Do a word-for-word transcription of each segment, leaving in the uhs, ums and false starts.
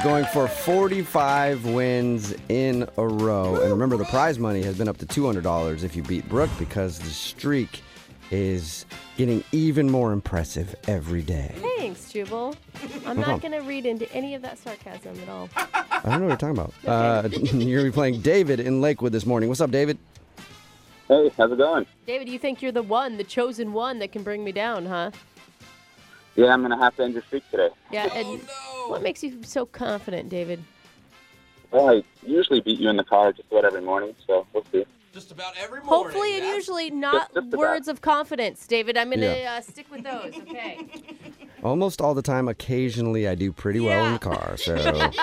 going for forty-five wins in a row. And remember, the prize money has been up to two hundred dollars if you beat Brooke, because the streak is getting even more impressive every day. Thanks, Jubal. I'm No not problem. going to read into any of that sarcasm at all. I don't know what you're talking about. Uh, you're going to be playing David in Lakewood this morning. What's up, David? Hey, how's it going? David, you think you're the one, the chosen one that can bring me down, huh? Yeah, I'm going to have to end your streak today. Yeah, and Oh, no. what makes you so confident, David? Well, I usually beat you in the car just about every morning, so we'll see. Just about every morning. Hopefully and That's- usually not Just- just about. words of confidence, David. I'm going to Yeah. uh, stick with those, okay? Almost all the time. Occasionally, I do pretty well in the car. So,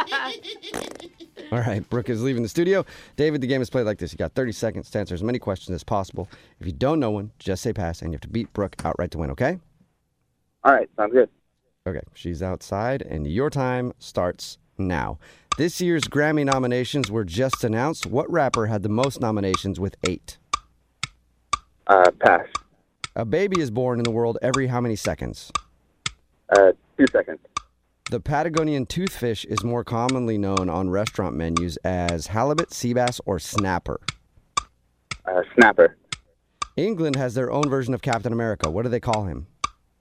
all right, Brooke is leaving the studio. David, the game is played like this. You got thirty seconds to answer as many questions as possible. If you don't know one, just say pass, and you have to beat Brooke outright to win, okay? All right, sounds good. Okay, she's outside, and your time starts now. This year's Grammy nominations were just announced. What rapper had the most nominations with eight? Uh, pass. A baby is born in the world every how many seconds? Uh, two seconds. The Patagonian toothfish is more commonly known on restaurant menus as halibut, sea bass, or snapper. Uh, snapper. England has their own version of Captain America. What do they call him?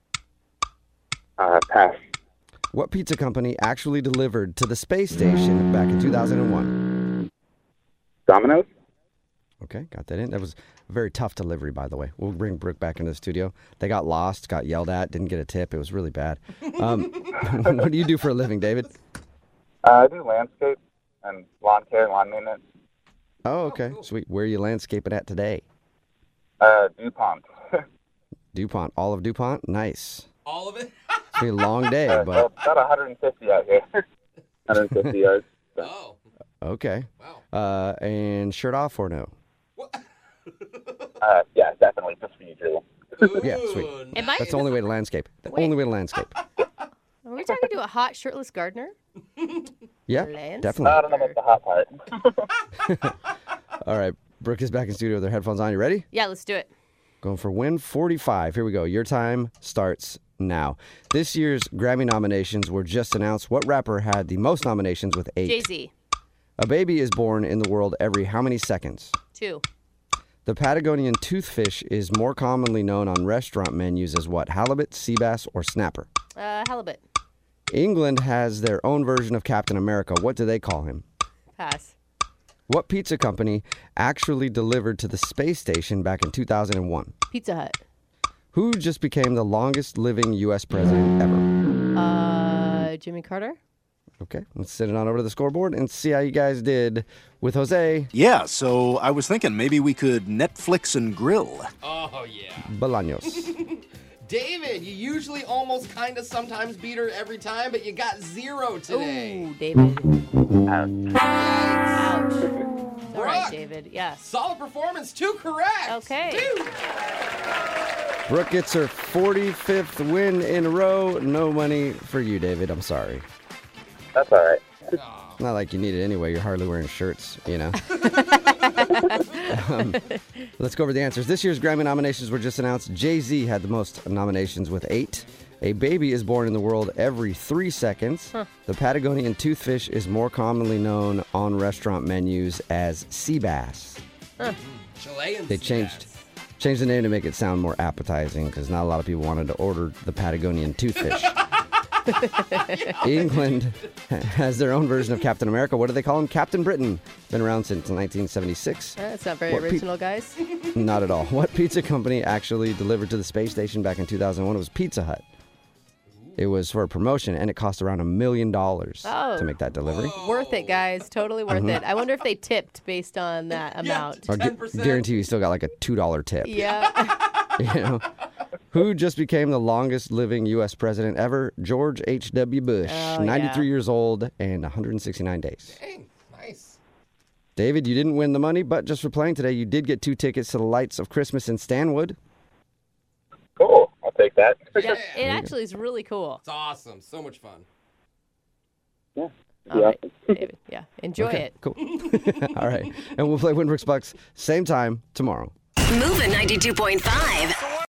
Uh, pass. What pizza company actually delivered to the space station back in two thousand one? Domino's? Okay, got that in. That was a very tough delivery, by the way. We'll bring Brooke back into the studio. They got lost, got yelled at, didn't get a tip. It was really bad. Um, what do you do for a living, David? Uh, I do landscape and lawn care and lawn maintenance. Oh, okay. Sweet. Where are you landscaping at today? Uh, DuPont. DuPont. All of DuPont? Nice. All of it? It's going to be a long day, Uh, but about one hundred fifty out here. one hundred fifty yards. So. Oh. okay. Wow. Uh, and shirt off or no? What? Uh, yeah, definitely. Just for you, Drew. Yeah, sweet. Ooh, Am I, That's the only way to landscape. The Wait. only way to landscape. are we talking to a hot shirtless gardener? Yeah, Lance? definitely. I don't know about the hot part. All right. Brooke is back in studio with her headphones on. You ready? Yeah, let's do it. Going for win forty-five. Here we go. Your time starts now. This year's Grammy nominations were just announced. What rapper had the most nominations with eight? Jay-Z, A baby is born in the world every how many seconds? two. The Patagonian toothfish is more commonly known on restaurant menus as what? Halibut, sea bass, or snapper? Uh, halibut, England has their own version of Captain America. What do they call him? pass. What pizza company actually delivered to the space station back in two thousand one? Pizza Hut, Who just became the longest living U S president ever? uh, Jimmy Carter. Okay, let's send it on over to the scoreboard and see how you guys did with Jose Yeah, so I was thinking maybe we could Netflix and grill. Oh, yeah. Bolaños. David, you usually almost kind of sometimes beat her every time, but you got zero today. Ooh, David. Ouch. Ouch. All right, Brooke. David. Yes. Solid performance, two correct. Okay. Two. Brooke gets her forty-fifth win in a row. No money for you, David. I'm sorry. That's all right. It's not like you need it anyway. You're hardly wearing shirts, you know. um, let's go over the answers. This year's Grammy nominations were just announced. Jay-Z had the most nominations with eight. A baby is born in the world every three seconds. Huh. The Patagonian toothfish is more commonly known on restaurant menus as sea bass. Chilean They sea changed bass. changed the name to make it sound more appetizing because not a lot of people wanted to order the Patagonian toothfish. England has their own version of Captain America. What do they call him? Captain Britain. Been around since nineteen seventy-six. That's not very What pe- original, guys. Not at all. What pizza company actually delivered to the space station back in two thousand one? It was Pizza Hut. It was for a promotion, and it cost around a million dollars Oh. to make that delivery. Worth it, guys. Totally worth Mm-hmm. it. I wonder if they tipped based on that amount. Or gu- ten percent. guarantee you still got like a two dollar tip. Yeah. You know? Who just became the longest living U S president ever? George H W. Bush, Oh, ninety-three yeah. years old and one hundred sixty-nine days. Dang, nice. David, you didn't win the money, but just for playing today, you did get two tickets to the Lights of Christmas in Stanwood. Cool. I'll take that. Yeah, it actually is really cool. It's awesome. So much fun. Yeah. All right, David. Yeah, enjoy Okay, it. cool. All right. And we'll play Winbrooks Bucks same time tomorrow. Moving ninety-two point five.